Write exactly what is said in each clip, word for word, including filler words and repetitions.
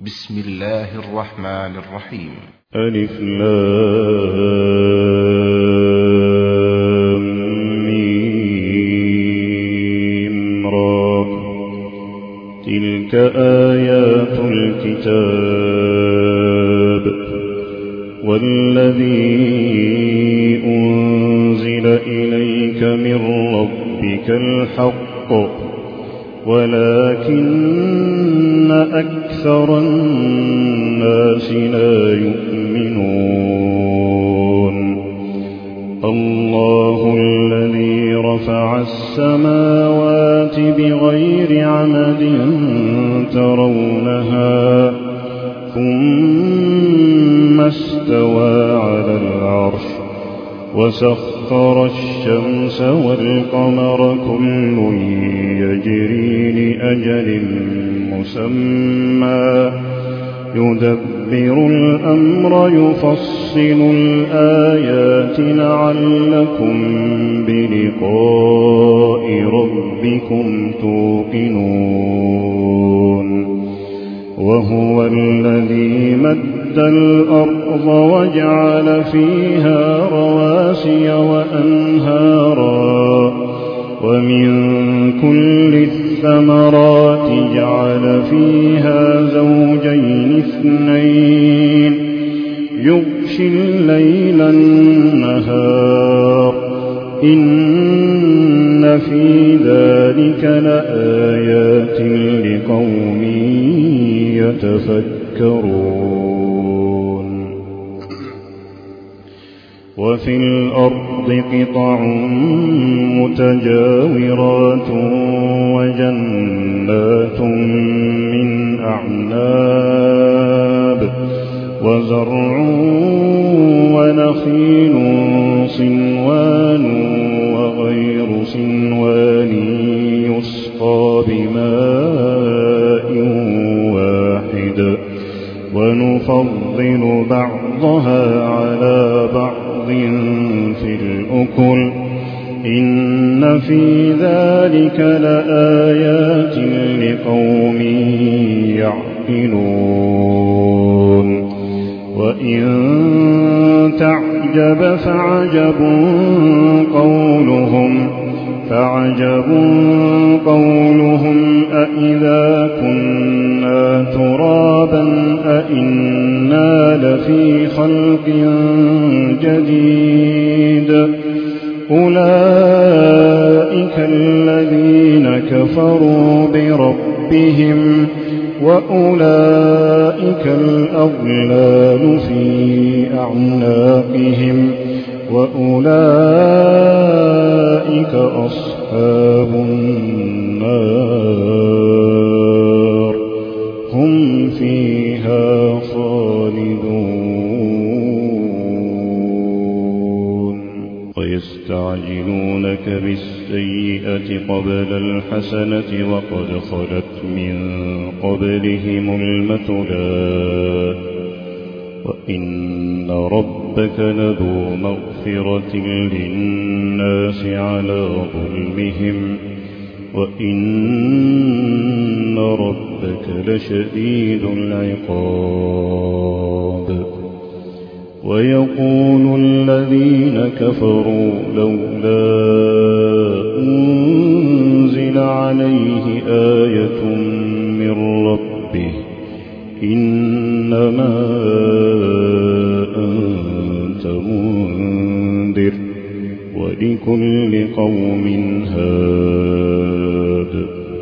بسم الله الرحمن الرحيم. ألف لام ميم را. تلك آيات الكتاب والذي أنزل إليك من ربك الحق ولكن أكثر الناس لا يؤمنون. الله الذي رفع السماوات بغير عمد ترونها ثم استوى على العرش وسخر الشمس والقمر كل يجري لأجل مسمى يدبر الأمر يفصل الآيات لعلكم بلقاء ربكم توقنون. وهو الذي مد الأرض وجعل فيها رواسي وأنهارا ومن كل الثمرات جعل فيها زوجين اثنين يغشي الليل النهار إن في ذلك لآيات لقوم يتفكرون. وفي الأرض قطع متجاورات وجنات من أعناب وزرع ونخيل صنوان وغير صنوان يسقى بماء واحد ونفضل بعضها على بعض في الأكل إن في ذلك لآيات لقوم يعقلون. وإن تعجب فعجب قولهم فعجب قولهم أإذا كنا ترابا أإنا لفي خلق جديد أولئك الذين كفروا بربهم وأولئك الأغلال في أعناقهم وأولئك أصحاب النار هم فيها خالدون. ويستعجلونك بالسيئة قبل الحسنة وقد خلت من قبلهم المثلات وإن ربك لذو مغفرة للناس على ظلمهم وإن ربك لشديد العقاب. ويقول الذين كفروا لولا أنزل عليه آية من ربه إنما أنت منذر ولكل قوم هاد.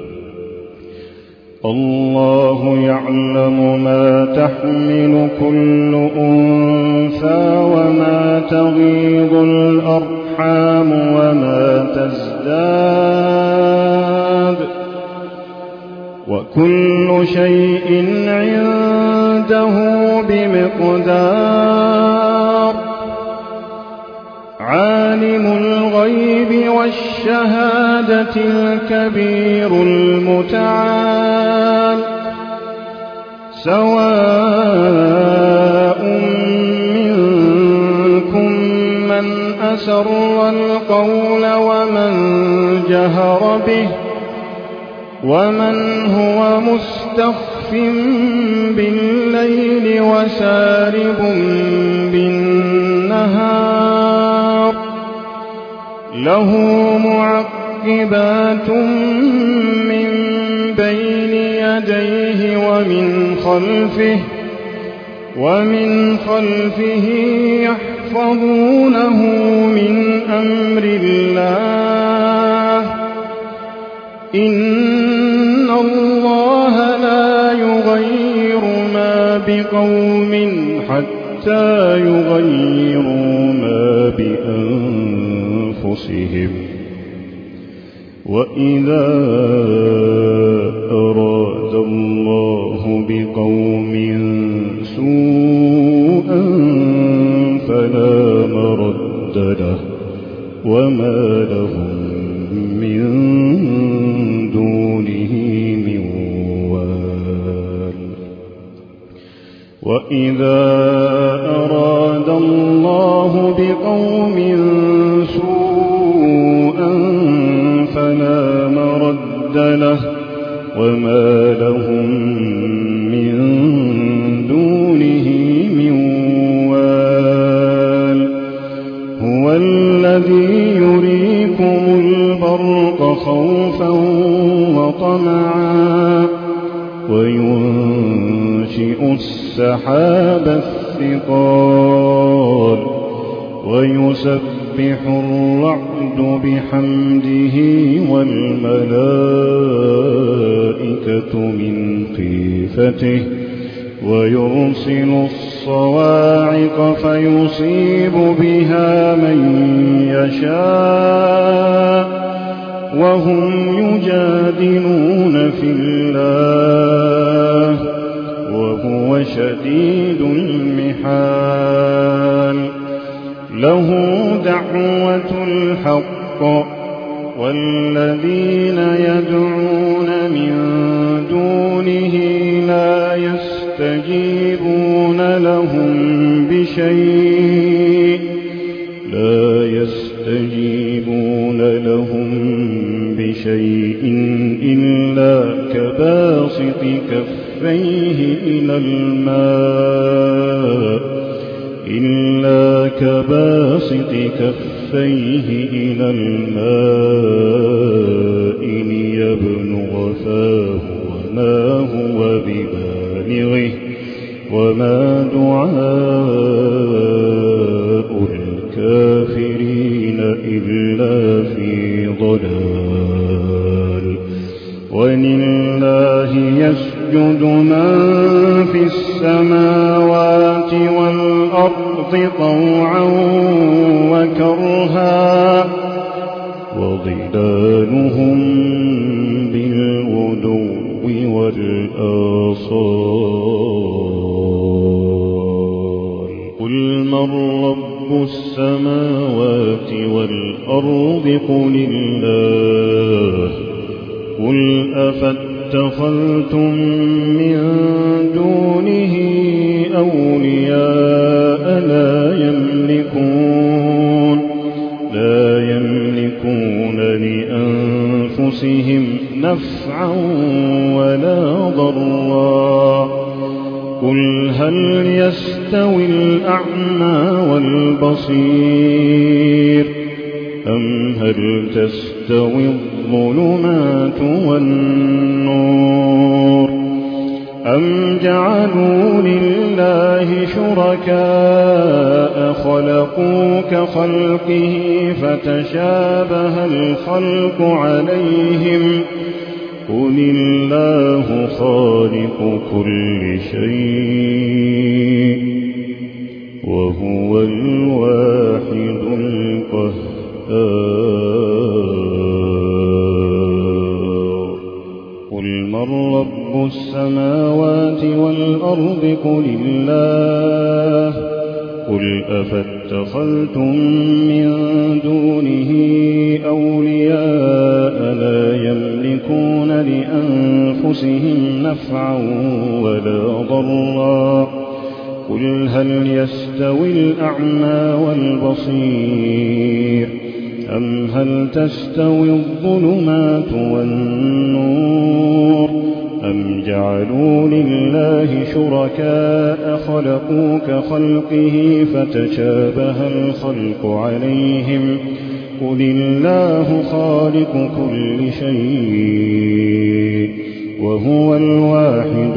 الله يعلم ما تحمل كل أنثى وما تغيض الأرحام وما تزداد وكل شيء عنده بمقدار. عالم الغيب والشهادة الكبير المتعال سواء منكم من أسر القول ومن جهر به ومن هو مستخف بالليل وسارب بالنهار له معقبات من بين يديه ومن خلفه ومن خلفه يحفظونه من أمر الله إن الله لا يغير ما بقوم حتى يغيروا ما بأنفسهم وإذا أراد الله بقوم سوءا فلا مرد له وما لهم من دونه من وال وإذا أراد الله بقوم سوءا فلا مرد له وما لهم من دونه من وال هو الذي يريكم البرق خوفا وطمعا وينشئ السحاب الثقال ويسبح الرعد بحمده والملائكة من خيفته ويرسل الصواعق فيصيب بها من يشاء وهم يجادلون في الله وهو شديد المحال له دعوة الحق والذين يدعون من دونه لا يستجيبون لهم بشيء لا يستجيبون لهم بشيء إلا كباسط كفيه إلى الماء إلا كباسط كفيه إلى الماء ليبلغ فاه وما هو ببالغه وما دعاء الكافرين إلا في ضلال ولله يسجد من في السماوات والأرض طوعا وكرها وظلالهم بالغدو والآصال قل من رب السماوات والأرض قل الله قل أفاتخذتم من دونه أولياء لا يملكون لا يملكون لأنفسهم نفعا ولا ضرا قل هل يستوي الأعمى والبصير أم هل تستوي الظلمات والنور أم جعلوا لله شركاء خلقوا كخلقه فتشابه الخلق عليهم قل الله خالق كل شيء وهو الواحد القهار قل من رب السماوات والأرض قل الله قل أفاتخذتم من دونه أولياء لا يملكون لأنفسهم نفعا ولا ضرا قل هل يستوي الأعمى والبصير أم هل تستوي الظلمات والنور أم جعلوا لله شركاء خلقوا كخلقه فتشابه الخلق عليهم قل الله خالق كل شيء وهو الواحد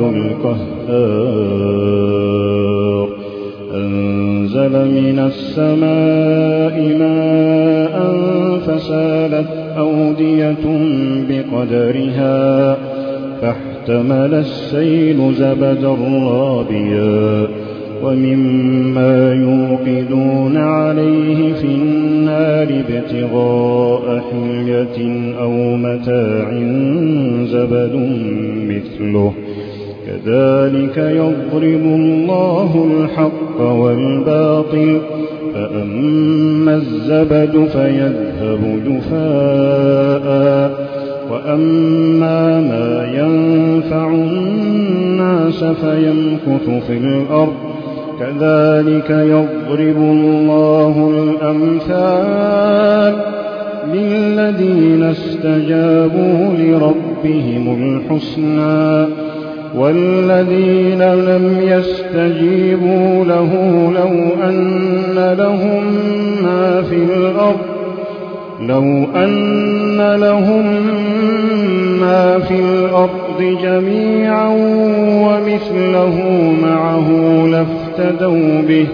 القهار أنزل من السماء ماء فسالت أودية بقدرها فاحتمل السيل زبدا رابيا ومما يوقدون عليه في النار ابتغاء حلية أو متاع زبد مثله كذلك يضرب الله الحق والباطل فأما الزبد فيذهب جفاء وأما ما ينفع الناس فيمكث في الأرض كذلك يضرب الله الأمثال للذين استجابوا لربهم الحسنى والذين لم يستجيبوا له لو أن لهم ما في الأرض لو أن لهم ما في الأرض جميعا ومثله معه لافتدوا به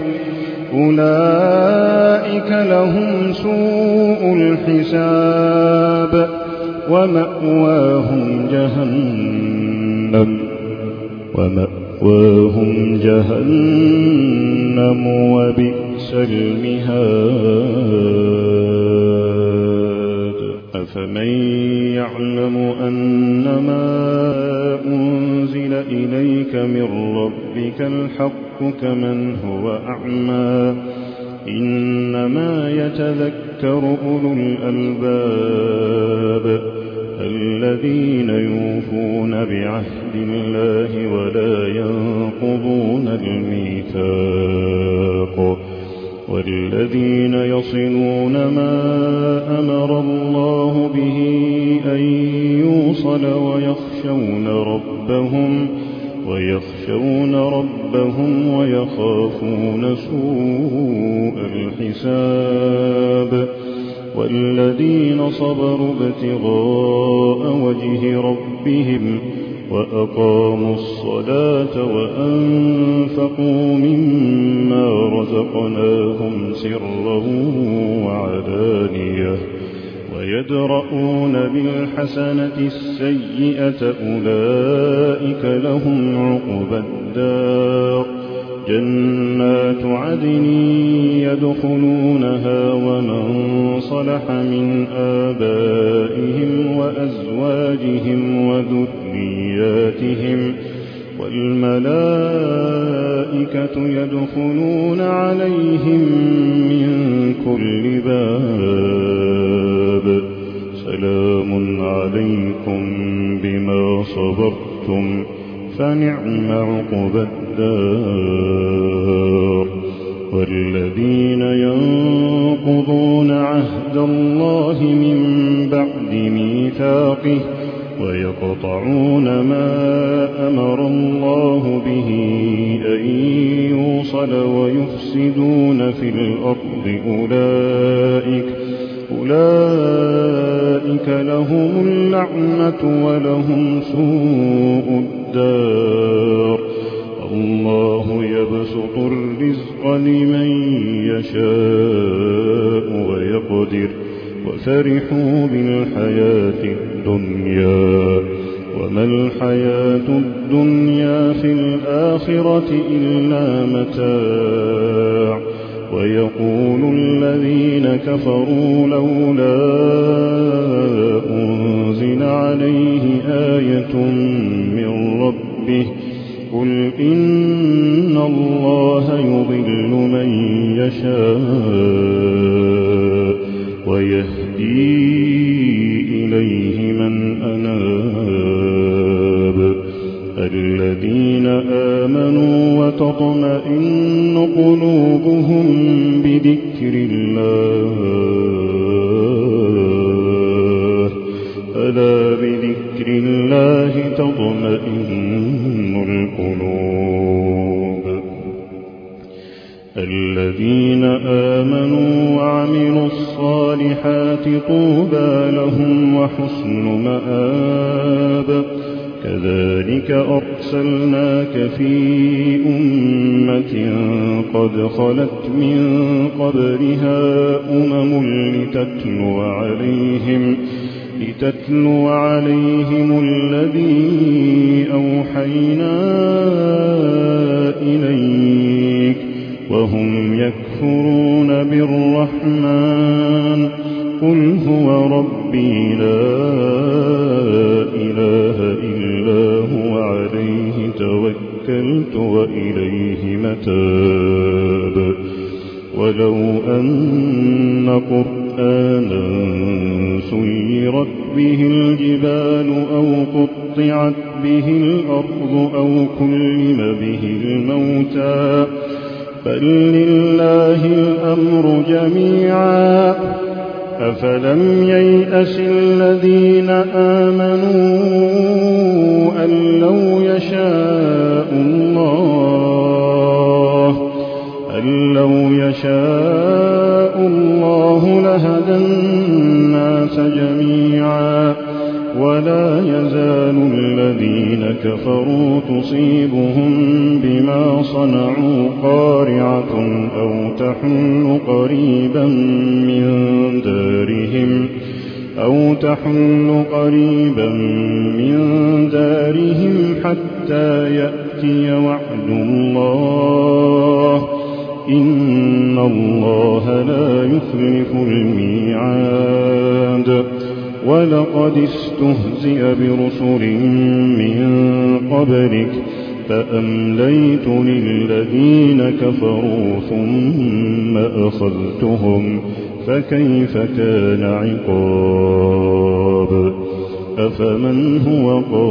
أولئك لهم سوء الحساب ومأواهم جهنم ومأواهم جهنم وبئس المهاد أفمن يعلم أنما أنزل إليك من ربك الحق كمن هو أعمى إنما يتذكر أولو الألباب الذين يوفون بعهد الله ولا ينقضون الميثاق والذين يصلون ما أمر الله به أن يوصل ويخشون ربهم ويخشون ربهم ويخافون سوء الحساب والذين صبروا ابتغاء وجه ربهم وأقاموا الصلاة وأنفقوا مما رزقناهم سرا وعلانية ويدرؤون بالحسنة السيئة أولئك لهم عقبى الدار جنات عدن يدخلونها ومن صلح من آبائهم وأزواجهم وذرياتهم والملائكة يدخلون عليهم من كل باب سلام عليكم بما صبرتم فنعم عقبى الدار والذين ينقضون عهد الله من بعد ميثاقه ويقطعون ما أمر الله به أن يوصل ويفسدون في الأرض أولئك أولئك لهم اللعنة ولهم سوء الدار الله يبسط الرزق لمن يشاء ويقدر وفرحوا بالحياة الدنيا وما الحياة الدنيا في الآخرة إلا متاع ويقول الذين كفروا لولا أنزل عليه آية من ربه قل إن الله يضل من يشاء ويهدي إليه من أناب الذين آمنوا وتطمئن قلوبهم بذكر الله ألا بذكر الله تطمئن القلوب. الذين آمنوا وعملوا الصالحات طوبى لهم وحسن مآب. كذلك أرسلناك في أمة قد خلت من قبلها أمم لتتلو عليهم لتتلو عليهم الذي أوحينا إليك وهم يكفرون بالرحمن. قل هو ربي لا إله إلا هو عليه توكلت وإليه متاب. ولو أن قرآنا سيرت به الجبال أو قطعت به الأرض أو كلم به الموتى بل لله الأمر جميعا. أفلم ييأس الذين آمنوا أن لو يشاء الله أن لو يشاء الله لهدى الناس جميعا. ولا يزال الذين كفروا تصيبهم بما صنعوا قارعة أو تحل قريبا من دارهم أو تحل قريبا من دارهم حتى يأتي وعد الله. إن الله لا يخلف الميعاد. ولقد استهزئ برسل من قبلك فأمليت للذين كفروا ثم أخذتهم فكيف كان عقاب. أفمن هو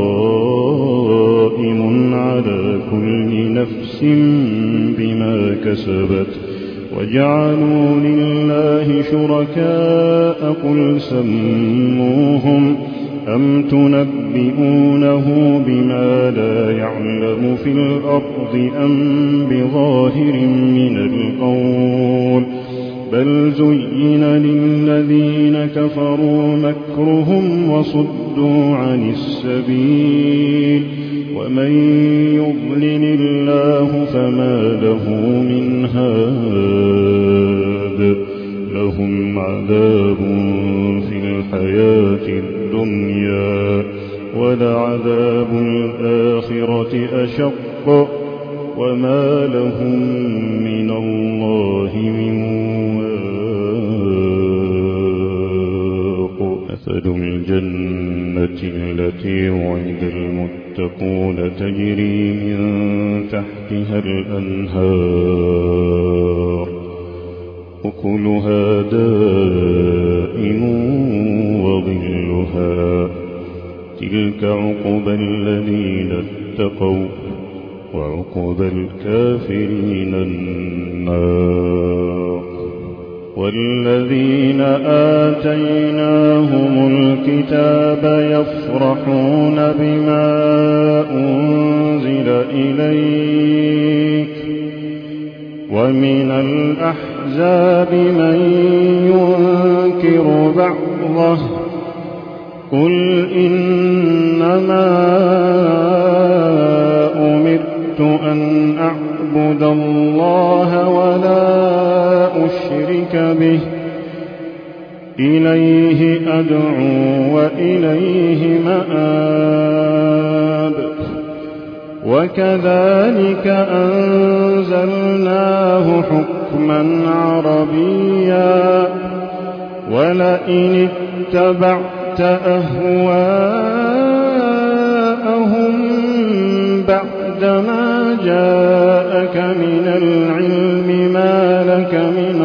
قائم على كل نفس بما كسبت وجعلوا لله شركاء قل سموهم أم تنبئونه بما لا يعلم في الأرض أم بظاهر من القول بل زين للذين كفروا مكرهم وصدوا عن السبيل ومن يضلل الله فما له من هاد. لهم عذاب في الحياة الدنيا ولعذاب الآخرة أشق وما لهم من الله من واق. مثل الجنة التي وعد المتقون تجري من تحتها الأنهار أكلها دائم وظلها تلك عقبى الذين اتقوا وعقبى الكافرين النار. والذين آتيناهم الكتاب يفرحون بما أنزل إليك ومن الأحزاب من ينكر بعضه قل إنما أمرت أن أعبد الله ولا أشرك به إليه أدعو وإليه مآب. وكذلك أنزلناه حكما عربيا ولئن اتبعت أهواءهم بعدما جاءك من العلم ما لك من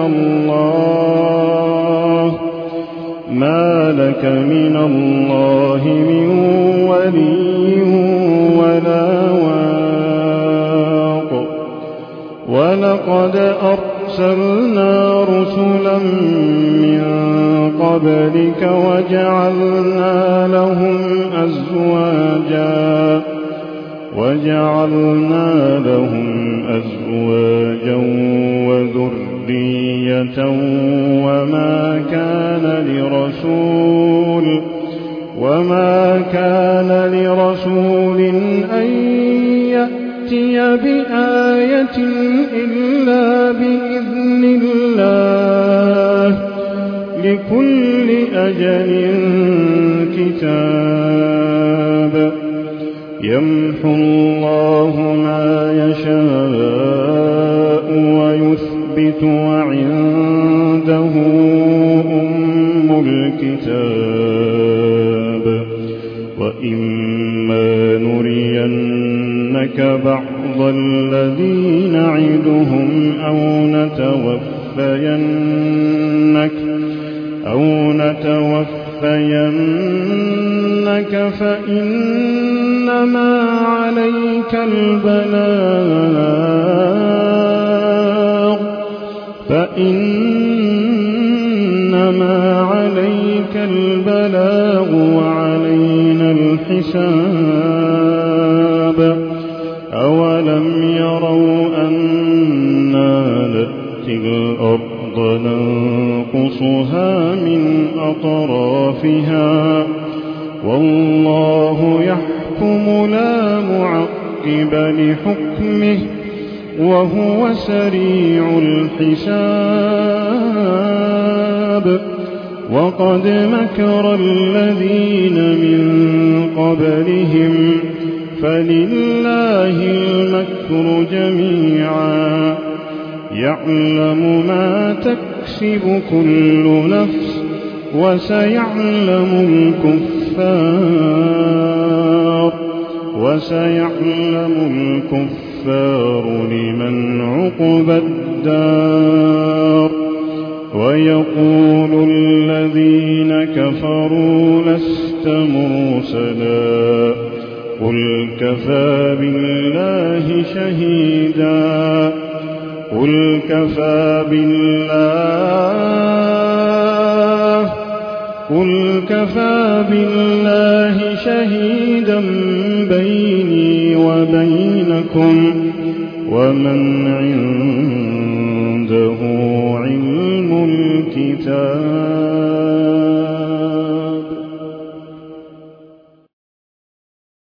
الله ما لك من الله من ولي ولا واق. ولقد أرسلنا رسلا من قبلك وجعلنا لهم أزواجا وجعلنا لهم أزواجا وذرية وما كان لرسول وما كان لرسول أن يأتي بآية إلا بإذن الله لكل أجل كتاب يمحو الله ما يشاء ويثبت وعنده أم الكتاب وإما نرينك بعض الذي نعدهم أو نتوفينك أو نتوفينك فإنما عليك البلاغ فإنما عليك البلاغ وعلينا الحساب أولم يروا أنا نأتي الأرض ننقصها من أطرافها والله يحكم لا معقب لحكمه وهو سريع الحساب وقد مكر الذين من قبلهم فلله المكر جميعا يعلم ما تكسب كل نفس وسيعلم الكفار وسيعلم الكفار لمن عقبى الدار ويقول الذين كفروا لست مرسلا قل كفى بالله شهيدا قل كفى بالله قل كفى بالله شهيدا بيني وبينكم ومن عنده علم الكتاب